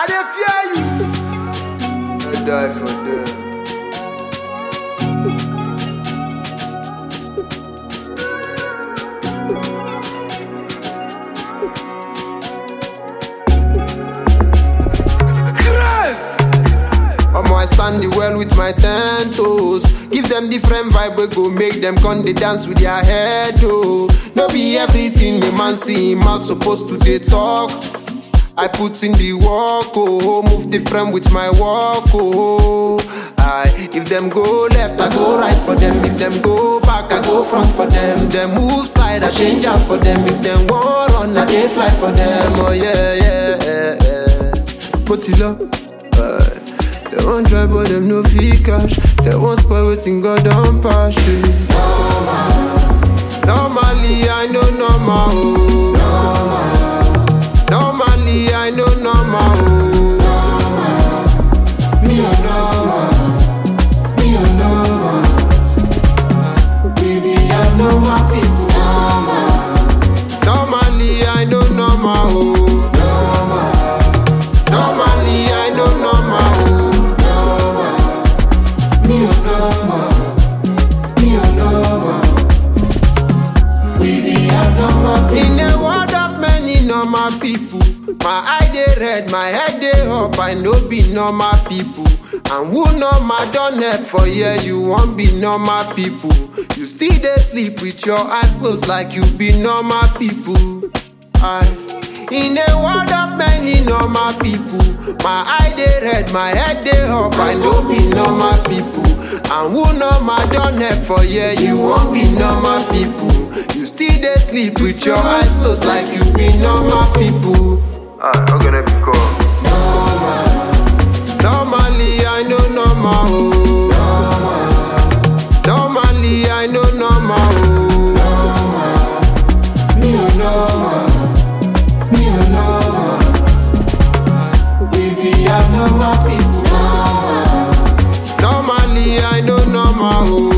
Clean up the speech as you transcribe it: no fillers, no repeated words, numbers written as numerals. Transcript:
I dey fear you. I die for them. I stand the well with my 10 toes. Give them different vibe, we go make them come they dance with their head, oh. No be everything the man see him out supposed to they talk. I put in the work, oh. Move different with my walk, oh. If them go left, I go right for them. If them go back, I go front for them. Them move side, I change out for them. If them want run, I can fly for them. Oh yeah, yeah, yeah, yeah. Put it up. They won't try but them no fee cash. They won't spoil waiting God don't pass it. Normally I know normal, oh. Normally I know normal, oh. Me a normal. Me a normal. Baby I know my people. Normally I know normal, oh. Normally I know normal, oh. Me a normal. Me a normal. Baby I know my people. In a world of many normal people, my eye dey red, my head dey up. I know be normal people. And who normal don't help for here, you won't be normal people. You still dey sleep with your eyes closed like you be normal people. In a world of many normal people, my eye dey red, my head dey up. I know be normal people. And who normal don't help for here, you won't be normal people. You still dey sleep with your eyes closed like you be normal people. I'm gonna be cool. Normally I know normal, oh. Normally I know normal, oh. Me a normal. Me a normal. Baby I know my people. Normally I know normal, oh.